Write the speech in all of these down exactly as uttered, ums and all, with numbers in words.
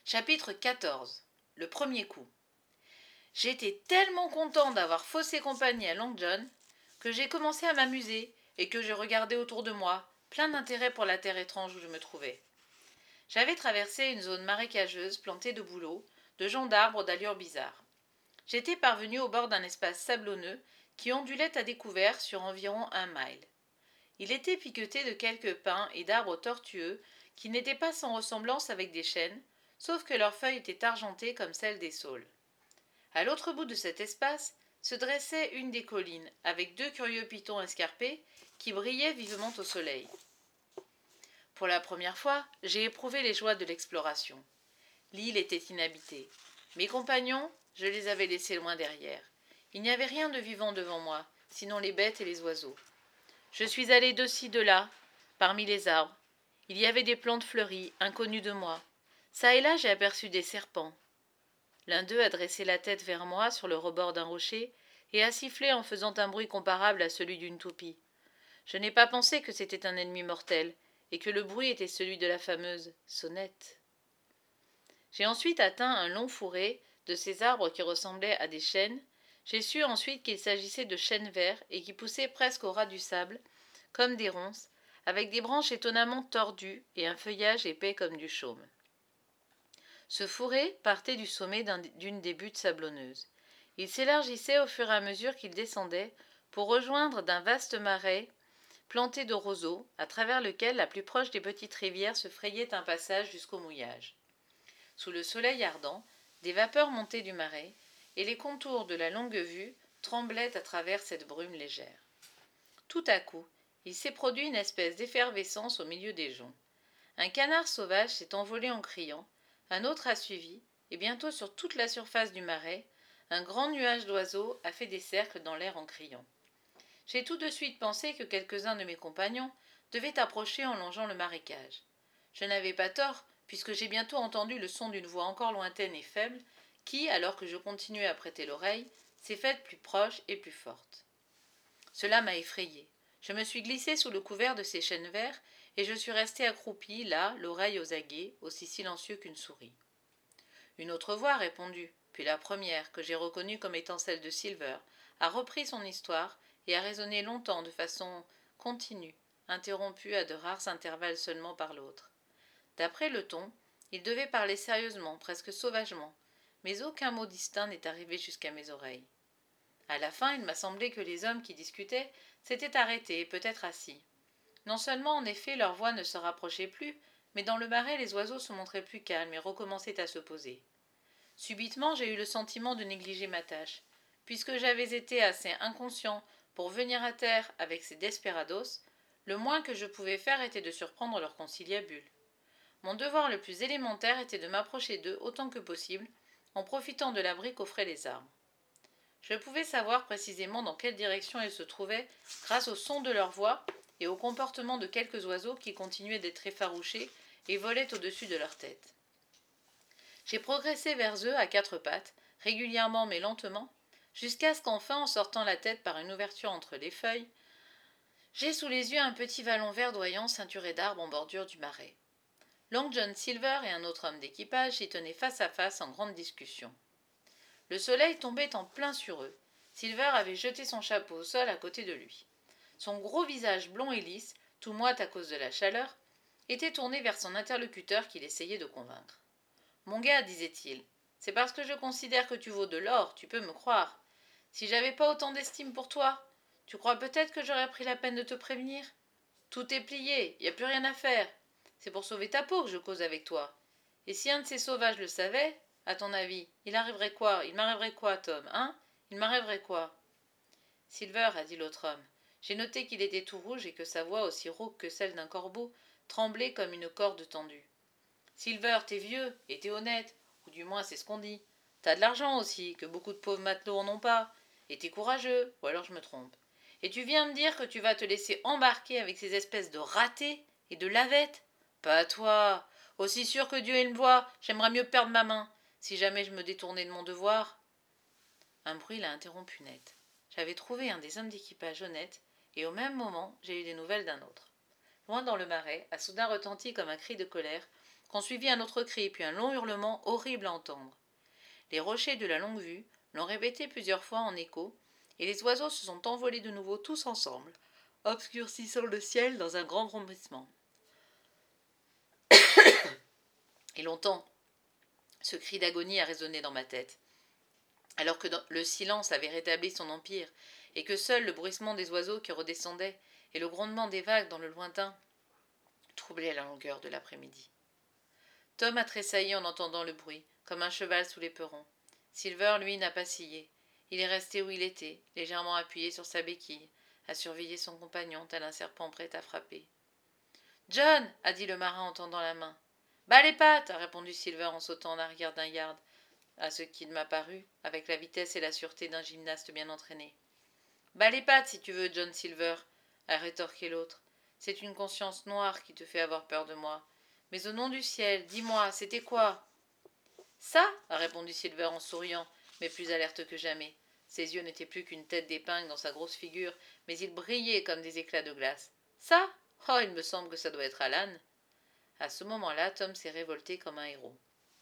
Chapitre quatorze. Le premier coup. J'étais tellement content d'avoir faussé compagnie à Long John que j'ai commencé à m'amuser et que je regardais autour de moi, plein d'intérêt pour la terre étrange où je me trouvais. J'avais traversé une zone marécageuse plantée de bouleaux, de joncs d'arbres d'allure bizarre. J'étais parvenu au bord d'un espace sablonneux qui ondulait à découvert sur environ un mille. Il était piqueté de quelques pins et d'arbres tortueux qui n'étaient pas sans ressemblance avec des chênes, sauf que leurs feuilles étaient argentées comme celles des saules. À l'autre bout de cet espace se dressait une des collines, avec deux curieux pitons escarpés qui brillaient vivement au soleil. Pour la première fois, j'ai éprouvé les joies de l'exploration. L'île était inhabitée. Mes compagnons, je les avais laissés loin derrière. Il n'y avait rien de vivant devant moi, sinon les bêtes et les oiseaux. Je suis allé de ci, de là, parmi les arbres. Il y avait des plantes fleuries, inconnues de moi. Ça et là, j'ai aperçu des serpents. L'un d'eux a dressé la tête vers moi sur le rebord d'un rocher et a sifflé en faisant un bruit comparable à celui d'une toupie. Je n'ai pas pensé que c'était un ennemi mortel et que le bruit était celui de la fameuse sonnette. J'ai ensuite atteint un long fourré de ces arbres qui ressemblaient à des chênes. J'ai su ensuite qu'il s'agissait de chênes verts et qui poussaient presque au ras du sable, comme des ronces, avec des branches étonnamment tordues et un feuillage épais comme du chaume. Ce fourré partait du sommet d'un, d'une des buttes sablonneuses. Il s'élargissait au fur et à mesure qu'il descendait pour rejoindre d'un vaste marais planté de roseaux, à travers lequel la plus proche des petites rivières se frayait un passage jusqu'au mouillage. Sous le soleil ardent, des vapeurs montaient du marais, et les contours de la Longue-Vue tremblaient à travers cette brume légère. Tout à coup, il s'est produit une espèce d'effervescence au milieu des joncs. Un canard sauvage s'est envolé en criant, un autre a suivi, et bientôt sur toute la surface du marais, un grand nuage d'oiseaux a fait des cercles dans l'air en criant. J'ai tout de suite pensé que quelques-uns de mes compagnons devaient approcher en longeant le marécage. Je n'avais pas tort, puisque j'ai bientôt entendu le son d'une voix encore lointaine et faible, qui, alors que je continuais à prêter l'oreille, s'est faite plus proche et plus forte. Cela m'a effrayée. Je me suis glissée sous le couvert de ces chênes verts, et je suis restée accroupie, là, l'oreille aux aguets, aussi silencieux qu'une souris. Une autre voix a répondu, puis la première, que j'ai reconnue comme étant celle de Silver, a repris son histoire et a résonné longtemps de façon continue, interrompue à de rares intervalles seulement par l'autre. D'après le ton, il devait parler sérieusement, presque sauvagement, mais aucun mot distinct n'est arrivé jusqu'à mes oreilles. À la fin, il m'a semblé que les hommes qui discutaient s'étaient arrêtés et peut-être assis. Non seulement, en effet, leurs voix ne se rapprochaient plus, mais dans le marais, les oiseaux se montraient plus calmes et recommençaient à se poser. Subitement, j'ai eu le sentiment de négliger ma tâche. Puisque j'avais été assez inconscient pour venir à terre avec ces desperados, le moins que je pouvais faire était de surprendre leur conciliabule. Mon devoir le plus élémentaire était de m'approcher d'eux autant que possible, en profitant de l'abri qu'offraient les arbres. Je pouvais savoir précisément dans quelle direction ils se trouvaient grâce au son de leurs voix et au comportement de quelques oiseaux qui continuaient d'être effarouchés et volaient au-dessus de leur tête. J'ai progressé vers eux à quatre pattes, régulièrement mais lentement, jusqu'à ce qu'enfin, en sortant la tête par une ouverture entre les feuilles, j'ai sous les yeux un petit vallon verdoyant ceinturé d'arbres en bordure du marais. Long John Silver et un autre homme d'équipage s'y tenaient face à face en grande discussion. Le soleil tombait en plein sur eux. Silver avait jeté son chapeau au sol à côté de lui. Son gros visage blond et lisse, tout moite à cause de la chaleur, était tourné vers son interlocuteur qu'il essayait de convaincre. « Mon gars, disait-il, c'est parce que je considère que tu vaux de l'or, tu peux me croire. Si j'avais pas autant d'estime pour toi, tu crois peut-être que j'aurais pris la peine de te prévenir? Tout est plié, y a plus rien à faire. C'est pour sauver ta peau que je cause avec toi. Et si un de ces sauvages le savait, à ton avis, il arriverait quoi? Il m'arriverait quoi, Tom, hein? Il m'arriverait quoi? Silver, a dit l'autre homme. J'ai noté qu'il était tout rouge et que sa voix, aussi rauque que celle d'un corbeau, tremblait comme une corde tendue. Silver, t'es vieux, et t'es honnête, ou du moins c'est ce qu'on dit. T'as de l'argent aussi, que beaucoup de pauvres matelots en ont pas. Et t'es courageux, ou alors je me trompe. Et tu viens me dire que tu vas te laisser embarquer avec ces espèces de ratés et de lavettes? Pas toi. Aussi sûr que Dieu me voit, j'aimerais mieux perdre ma main, si jamais je me détournais de mon devoir. Un bruit l'a interrompu net. J'avais trouvé un des hommes d'équipage honnête, et au même moment, j'ai eu des nouvelles d'un autre. Loin dans le marais, a soudain retenti comme un cri de colère, qu'ensuivit un autre cri, puis un long hurlement horrible à entendre. Les rochers de la longue-vue l'ont répété plusieurs fois en écho, et les oiseaux se sont envolés de nouveau tous ensemble, obscurcissant le ciel dans un grand bruissement. Et longtemps, ce cri d'agonie a résonné dans ma tête, alors que le silence avait rétabli son empire, et que seul le bruissement des oiseaux qui redescendaient et le grondement des vagues dans le lointain troublaient la longueur de l'après-midi. Tom a tressailli en entendant le bruit, comme un cheval sous l'éperon. Silver, lui, n'a pas scié. Il est resté où il était, légèrement appuyé sur sa béquille, à surveiller son compagnon, tel un serpent prêt à frapper. « John !» a dit le marin en tendant la main. « Bas les pattes !» a répondu Silver en sautant en arrière d'un yard, à ce qu'il m'a paru, avec la vitesse et la sûreté d'un gymnaste bien entraîné. « Bas les pattes, si tu veux, John Silver !» a rétorqué l'autre. « C'est une conscience noire qui te fait avoir peur de moi. Mais au nom du ciel, dis-moi, c'était quoi ?»« Ça !» a répondu Silver en souriant, mais plus alerte que jamais. Ses yeux n'étaient plus qu'une tête d'épingle dans sa grosse figure, mais ils brillaient comme des éclats de glace. « Ça ? Oh, il me semble que ça doit être Alan. » À ce moment-là, Tom s'est révolté comme un héros.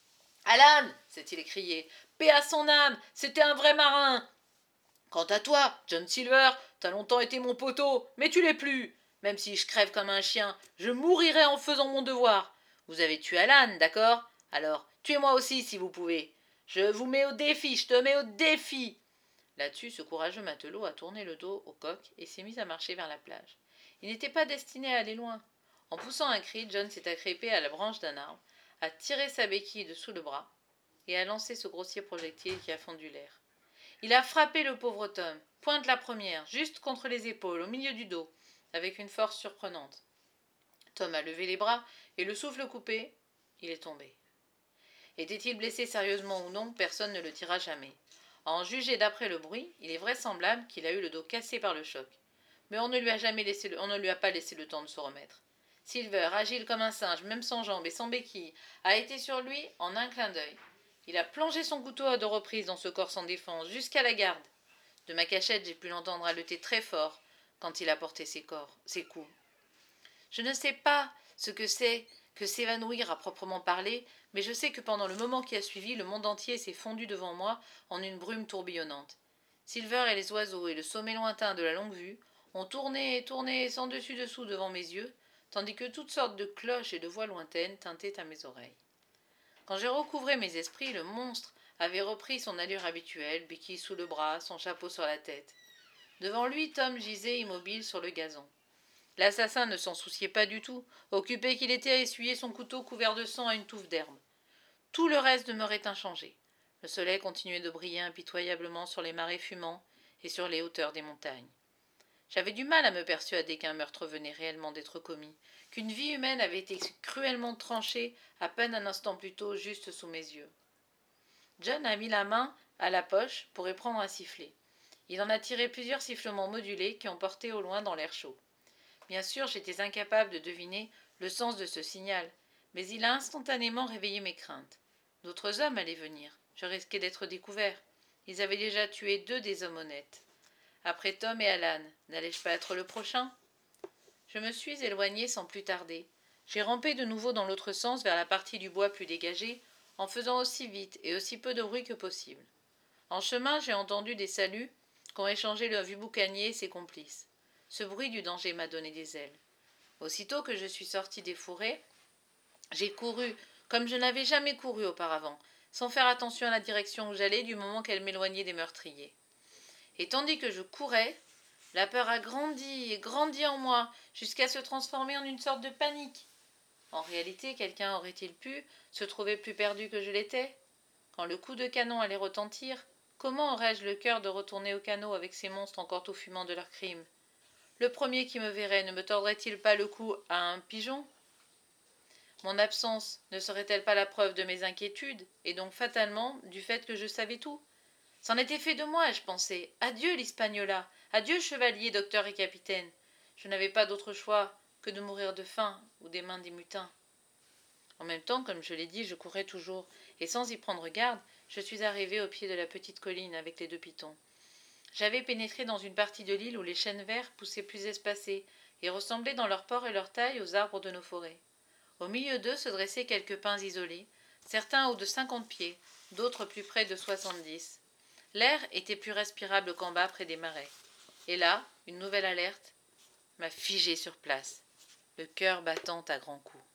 « Alan !» s'est-il écrié. « Paix à son âme, c'était un vrai marin !»« Quant à toi, John Silver, t'as longtemps été mon poteau, mais tu l'es plus. Même si je crève comme un chien, je mourirai en faisant mon devoir. Vous avez tué Alan, d'accord? Alors, tuez-moi aussi si vous pouvez. Je vous mets au défi, je te mets au défi !» Là-dessus, ce courageux matelot a tourné le dos au coq et s'est mis à marcher vers la plage. Il n'était pas destiné à aller loin. En poussant un cri, John s'est agrippé à la branche d'un arbre, a tiré sa béquille de sous le bras et a lancé ce grossier projectile qui a fondu l'air. Il a frappé le pauvre Tom, pointe la première, juste contre les épaules, au milieu du dos, avec une force surprenante. Tom a levé les bras et le souffle coupé, il est tombé. Était-il blessé sérieusement ou non, personne ne le dira jamais. À en juger d'après le bruit, il est vraisemblable qu'il a eu le dos cassé par le choc. Mais on ne lui a jamais laissé le, on ne lui a pas laissé le temps de se remettre. Silver, agile comme un singe, même sans jambes et sans béquilles, a été sur lui en un clin d'œil. Il a plongé son couteau à deux reprises dans ce corps sans défense, jusqu'à la garde. De ma cachette, j'ai pu l'entendre haleter très fort quand il a porté ses, corps, ses coups. Je ne sais pas ce que c'est que s'évanouir à proprement parler, mais je sais que pendant le moment qui a suivi, le monde entier s'est fondu devant moi en une brume tourbillonnante. Silver et les oiseaux et le sommet lointain de la longue-vue ont tourné et tourné sans dessus-dessous devant mes yeux, tandis que toutes sortes de cloches et de voix lointaines tintaient à mes oreilles. Quand j'ai recouvré mes esprits, le monstre avait repris son allure habituelle, béquille sous le bras, son chapeau sur la tête. Devant lui, Tom gisait immobile sur le gazon. L'assassin ne s'en souciait pas du tout, occupé qu'il était à essuyer son couteau couvert de sang à une touffe d'herbe. Tout le reste demeurait inchangé. Le soleil continuait de briller impitoyablement sur les marais fumants et sur les hauteurs des montagnes. J'avais du mal à me persuader qu'un meurtre venait réellement d'être commis, qu'une vie humaine avait été cruellement tranchée à peine un instant plus tôt juste sous mes yeux. John a mis la main à la poche pour y prendre un sifflet. Il en a tiré plusieurs sifflements modulés qui ont porté au loin dans l'air chaud. Bien sûr, j'étais incapable de deviner le sens de ce signal, mais il a instantanément réveillé mes craintes. D'autres hommes allaient venir. Je risquais d'être découvert. Ils avaient déjà tué deux des hommes honnêtes. Après Tom et Alan, n'allais-je pas être le prochain? Je me suis éloigné sans plus tarder. J'ai rampé de nouveau dans l'autre sens vers la partie du bois plus dégagée, en faisant aussi vite et aussi peu de bruit que possible. En chemin, j'ai entendu des saluts qu'ont échangé le vieux boucanier et ses complices. Ce bruit du danger m'a donné des ailes. Aussitôt que je suis sorti des fourrés, j'ai couru comme je n'avais jamais couru auparavant, sans faire attention à la direction où j'allais du moment qu'elle m'éloignait des meurtriers. Et tandis que je courais, la peur a grandi et grandi en moi, jusqu'à se transformer en une sorte de panique. En réalité, quelqu'un aurait-il pu se trouver plus perdu que je l'étais? Quand le coup de canon allait retentir, comment aurais-je le cœur de retourner au canot avec ces monstres encore tout fumants de leur crime? Le premier qui me verrait ne me tordrait-il pas le cou à un pigeon? Mon absence ne serait-elle pas la preuve de mes inquiétudes, et donc fatalement du fait que je savais tout? C'en était fait de moi, je pensais. Adieu l'Hispaniola, adieu chevalier, docteur et capitaine. Je n'avais pas d'autre choix que de mourir de faim ou des mains des mutins. En même temps, comme je l'ai dit, je courais toujours, et sans y prendre garde, je suis arrivé au pied de la petite colline avec les deux pitons. J'avais pénétré dans une partie de l'île où les chênes verts poussaient plus espacés et ressemblaient dans leur port et leur taille aux arbres de nos forêts. Au milieu d'eux se dressaient quelques pins isolés, certains hauts de cinquante pieds, d'autres plus près de soixante-dix. L'air était plus respirable qu'en bas près des marais. Et là, une nouvelle alerte m'a figé sur place, le cœur battant à grands coups.